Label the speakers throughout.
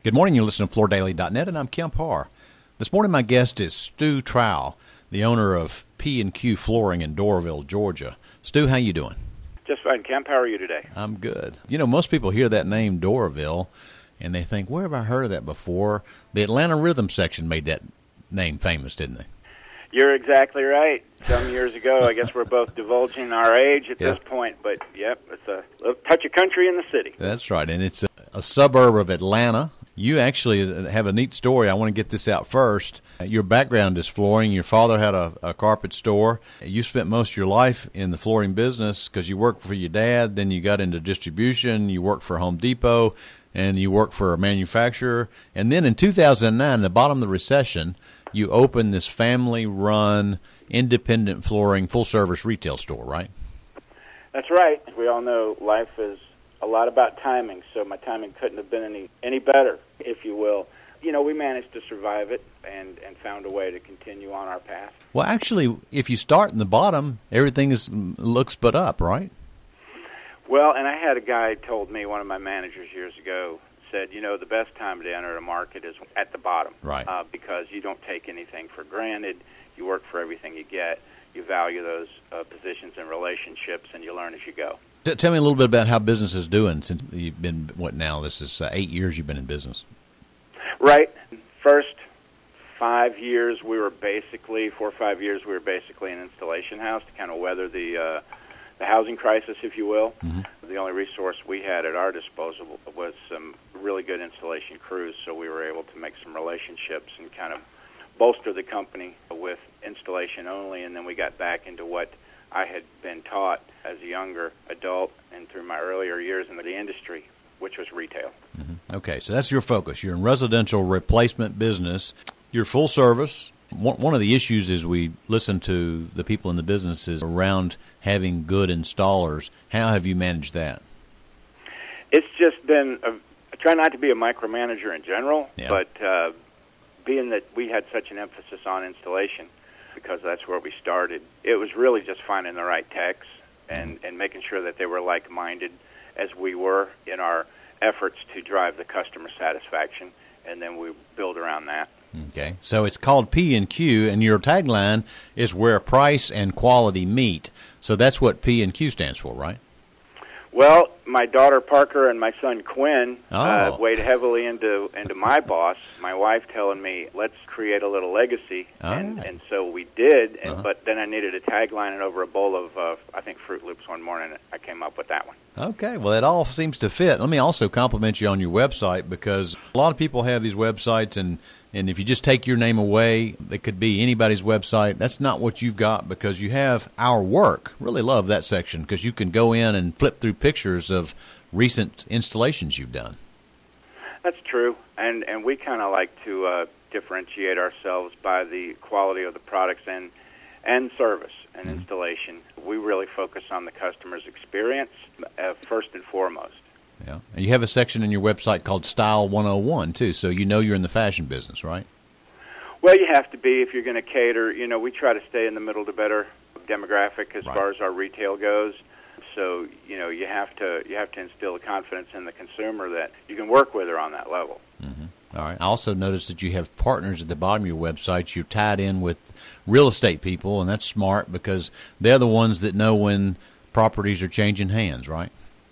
Speaker 1: Good morning. You're listening to FloorDaily.net, and I'm Kemp Harr. This morning, my guest is Stu Trowell, the owner of P&Q Flooring in Doraville, Georgia. Stu, how you doing?
Speaker 2: Just fine, Kemp. How are you today?
Speaker 1: I'm good. You know, most people hear that name Doraville, and they think, where have I heard of that before? The Atlanta Rhythm section made that name famous, didn't they?
Speaker 2: You're exactly right. Some years ago, I guess we're both divulging our age at this point, but yep, it's a little touch of country in the city.
Speaker 1: That's right, and it's a suburb of Atlanta. You actually have a neat story. I want to get this out first. Your background is flooring. Your father had a carpet store. You spent most of your life in the flooring business because you worked for your dad. Then you got into distribution. You worked for Home Depot, and you worked for a manufacturer. And then in 2009, the bottom of the recession, you opened this family-run, independent flooring, full-service retail store, right?
Speaker 2: That's right. We all know life is a lot about timing, so my timing couldn't have been any better, if you will. You know, we managed to survive it and found a way to continue on our path.
Speaker 1: Well, actually, if you start in the bottom, everything looks but up, right?
Speaker 2: Well, and I had a guy told me, one of my managers years ago, said, you know, the best time to enter a market is at the bottom.
Speaker 1: Right.
Speaker 2: Because you don't take anything for granted. You work for everything you get. You value those positions and relationships, and you learn as you go.
Speaker 1: Tell me a little bit about how business is doing since you've been, this is 8 years you've been in business.
Speaker 2: Right. First 5 years, 4 or 5 years, we were basically an installation house to kind of weather the housing crisis, if you will. Mm-hmm. The only resource we had at our disposal was some really good installation crews, so we were able to make some relationships and kind of bolster the company with installation only, and then we got back into what I had been taught as a younger adult and through my earlier years in the industry, which was retail.
Speaker 1: Mm-hmm. Okay, so that's your focus. You're in residential replacement business. You're full service. One of the issues is we listen to the people in the business is around having good installers. How have you managed that?
Speaker 2: It's just been, I try not to be a micromanager in general, but being that we had such an emphasis on installation, because that's where we started, it was really just finding the right techs and making sure that they were like-minded as we were in our efforts to drive the customer satisfaction, and then we build around that.
Speaker 1: Okay, so it's called P&Q, and your tagline is where price and quality meet. So that's what P&Q stands for, right?
Speaker 2: Well, my daughter Parker and my son Quinn weighed heavily into my boss, my wife telling me, let's create a little legacy, and so we did, but then I needed a tagline, and over a bowl of, I think, Fruit Loops one morning, I came up with that one.
Speaker 1: Okay, well, it all seems to fit. Let me also compliment you on your website, because a lot of people have these websites, and if you just take your name away, it could be anybody's website. That's not what you've got, because you have our work. Really love that section, because you can go in and flip through pictures of recent installations you've done. That's
Speaker 2: true, and we kind of like to differentiate ourselves by the quality of the products and service and installation. We really focus on the customer's experience first and foremost.
Speaker 1: Yeah, and you have a section in your website called Style 101, too, so you know you're in the fashion business, right?
Speaker 2: Well, you have to be if you're going to cater. You know, we try to stay in the middle to better demographic as far as our retail goes. So, you know, you have to instill the confidence in the consumer that you can work with her on that level.
Speaker 1: Mm-hmm. All right. I also noticed that you have partners at the bottom of your website. You're tied in with real estate people, and that's smart because they're the ones that know when properties are changing hands, right?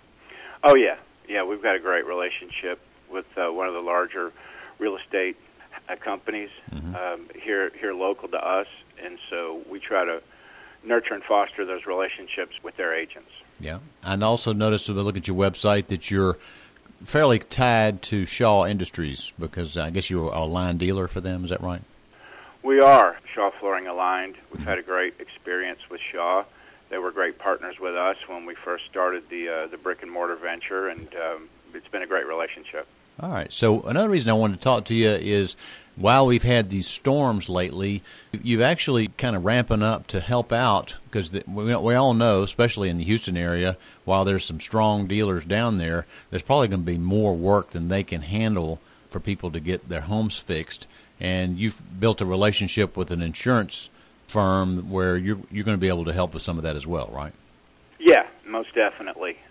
Speaker 2: Oh, yeah. Yeah, we've got a great relationship with one of the larger real estate companies here local to us, and so we try to nurture and foster those relationships with their agents.
Speaker 1: Yeah, and also noticed if I look at your website that you're fairly tied to Shaw Industries, because I guess you're a line dealer for them. Is that right?
Speaker 2: We are Shaw Flooring aligned. We've had a great experience with Shaw. They were great partners with us when we first started the brick and mortar venture, and it's been a great relationship.
Speaker 1: All right. So another reason I wanted to talk to you is while we've had these storms lately, you've actually kind of ramping up to help out, because we all know, especially in the Houston area, while there's some strong dealers down there, there's probably going to be more work than they can handle for people to get their homes fixed. And you've built a relationship with an insurance firm where you're going to be able to help with some of that as well, right?
Speaker 2: Yeah, most definitely.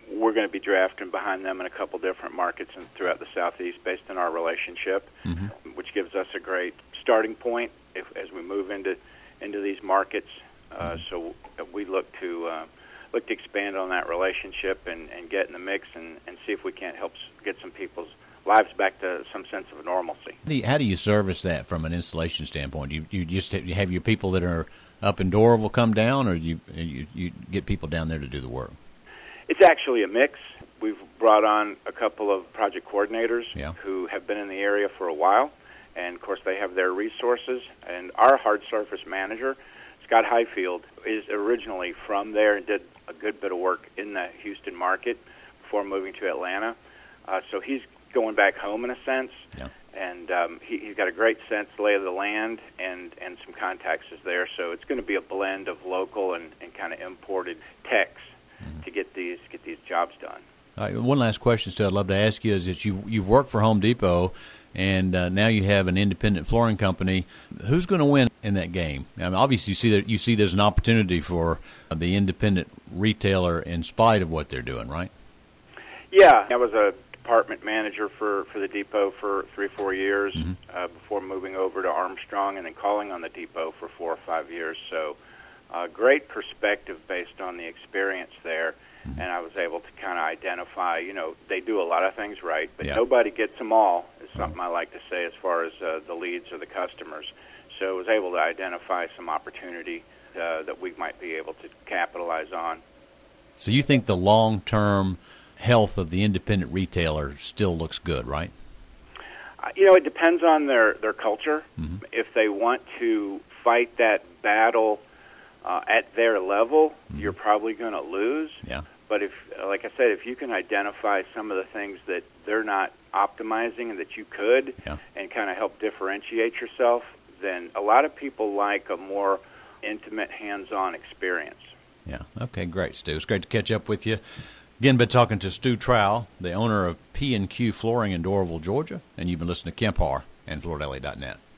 Speaker 2: we're going to be drafting behind them in a couple different markets and throughout the Southeast based on our relationship, which gives us a great starting point as we move into these markets. So we look to expand on that relationship and get in the mix and see if we can't help get some people's lives back to some sense of normalcy.
Speaker 1: How do you service that from an installation standpoint? You just have your people that are up in Doraville come down, or you get people down there to do the work?
Speaker 2: It's actually a mix. We've brought on a couple of project coordinators who have been in the area for a while, and of course they have their resources. And our hard surface manager, Scott Highfield, is originally from there and did a good bit of work in the Houston market before moving to Atlanta. So he's going back home in a sense, and he's got a great sense lay of the land and some contacts is there. So it's going to be a blend of local and kind of imported techs to get these jobs done.
Speaker 1: All right, one last question, Stu, I'd love to ask you is that you've worked for Home Depot, and now you have an independent flooring company. Who's going to win in that game? I mean, obviously, you see there's an opportunity for the independent retailer in spite of what they're doing, right?
Speaker 2: Yeah, I was a department manager for the Depot for 3 or 4 years before moving over to Armstrong and then calling on the Depot for 4 or 5 years. So great perspective based on the experience there. And I was able to kind of identify, they do a lot of things right, but nobody gets them all, is something I like to say as far as the leads or the customers. So I was able to identify some opportunity that we might be able to capitalize on.
Speaker 1: So you think the long-term health of the independent retailer still looks good, right?
Speaker 2: It depends on their culture. If they want to fight that battle at their level, you're probably going to lose.
Speaker 1: Yeah.
Speaker 2: But like I said, if you can identify some of the things that they're not optimizing and that you could and kind of help differentiate yourself, then a lot of people like a more intimate, hands-on experience.
Speaker 1: Yeah. Okay, great, Stu. It's great to catch up with you. Again, been talking to Stu Trowell, the owner of P&Q Flooring in Doraville, Georgia, and you've been listening to Kemp Harr and FloorDaily.net.